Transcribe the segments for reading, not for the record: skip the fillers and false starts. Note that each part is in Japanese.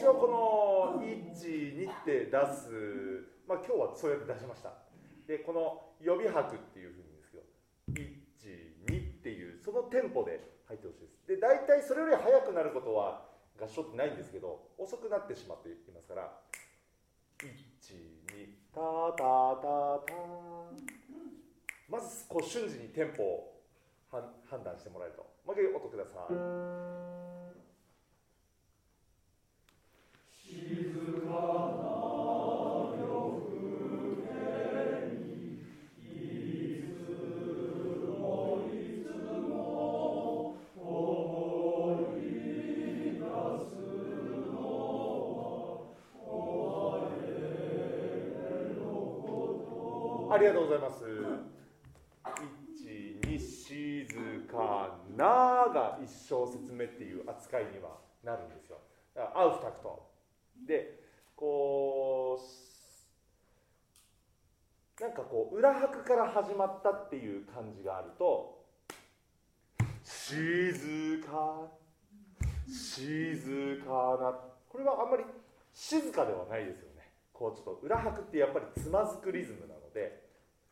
応この1、2って出す、まあ今日はそうやって出しました。で、この予備拍っていうふうに言うんですけど、1、2っていうそのテンポで入ってほしいです。で、大体それより速くなることは合唱ってないんですけど、遅くなってしまっていますから、1、2、タタタタ。まずこう瞬時にテンポを判断してもらえると。もう一回音ください。静かな夜更けにいつもいつも思い出すのはお前のこと。ありがとうございます。1、2、静かなが一小節目っていう扱いにはなるんですよ。だからアウフタクトで、こうなんかこう裏拍から始まったっていう感じがあると、静か静かな、これはあんまり静かではないですよね。こうちょっと裏拍ってやっぱりつまずくリズムなので、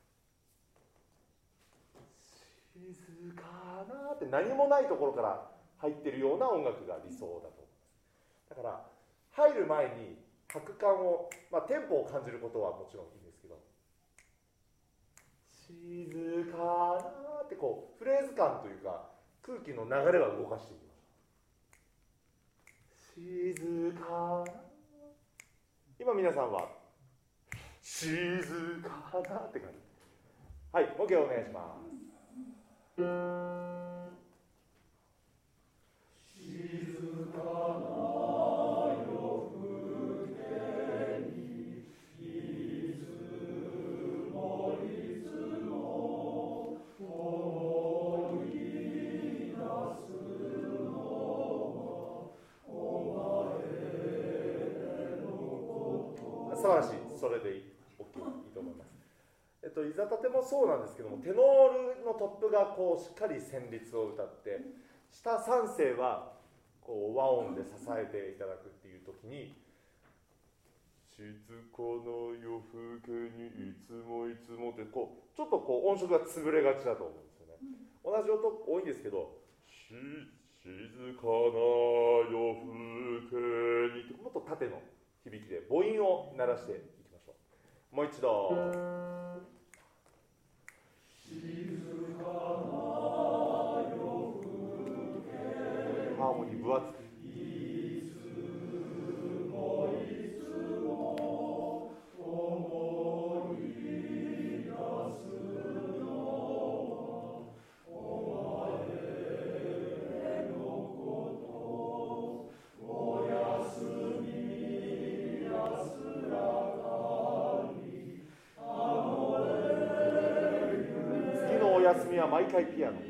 静かなって何もないところから入ってるような音楽が理想だと思います。だから入る前に拍感を、まあ、テンポを感じることはもちろんいいんですけど、静かなってこうフレーズ感というか空気の流れは動かしていきましょう。静かな、今皆さんは静かなって感じ。はい、もう一回お願いします。静かな夜更けにいつもいつも思い出すのはお前のこと。素晴らしい。それでいいと思います。いざたてもそうなんですけども、テノールのトップがこうしっかり旋律を歌って、下三声はこう和音で支えていただくっていう時に、静かな夜更けにいつもいつもってこうちょっとこう音色が潰れがちだと思うんですよね。同じ音多いんですけど、静かな夜更けにってもっと縦の響きで母音を鳴らしていきましょう。もう一度。静かな夜更け、ハーモニー分厚く。いつもいつも思い出すのはお前のこと。おやすみ安らかに。次のお休みは毎回ピアノ。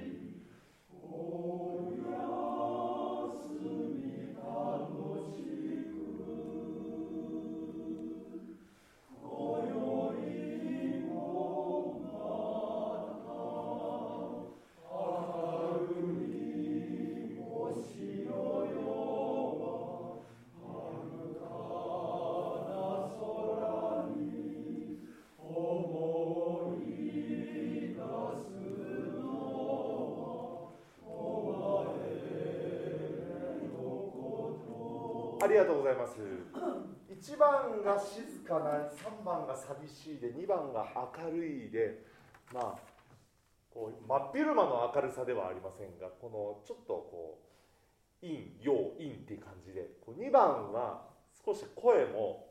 ありがとうございます。1番が静かな、3番が寂しいで、2番が明るいで、まあこう真っ昼間の明るさではありませんが、このちょっとこう陰陽陰っていう感じで、こう2番は少し声も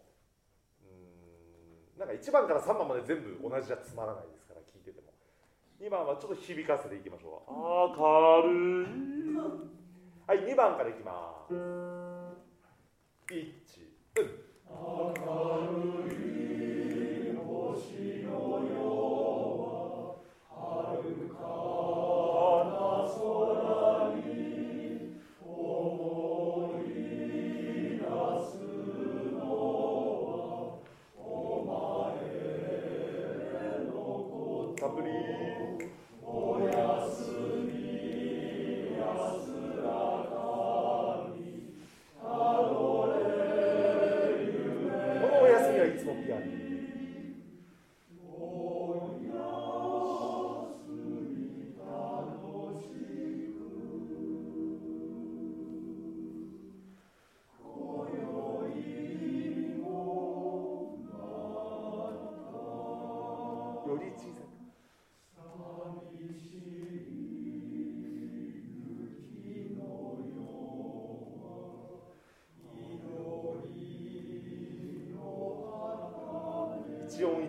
なんか1番から3番まで全部同じじゃつまらないですから、聞いてても。2番はちょっと響かせていきましょう。明るい。はい、2番からいきます。1、明るい星のようは遥かな空に思い出すのはお前のこと。たっぷり。おやすみ安らかに。たどれ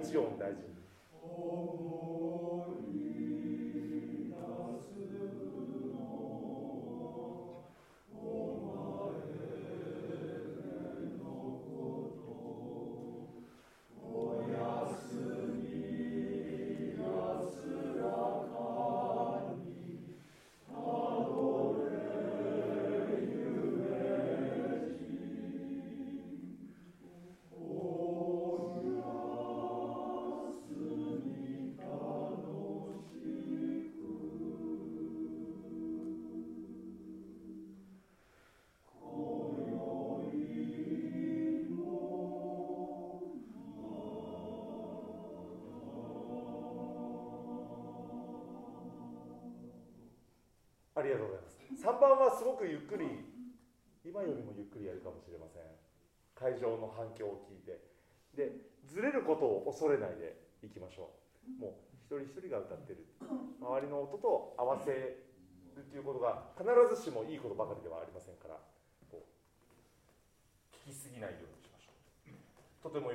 1音大事に。ありがとうございます。3番はすごくゆっくり、今よりもゆっくりやるかもしれません。会場の反響を聞いて。で、ずれることを恐れないでいきましょう。もう一人一人が歌ってる。周りの音と合わせるということが必ずしもいいことばかりではありませんから、こう聞きすぎないようにしましょう。とても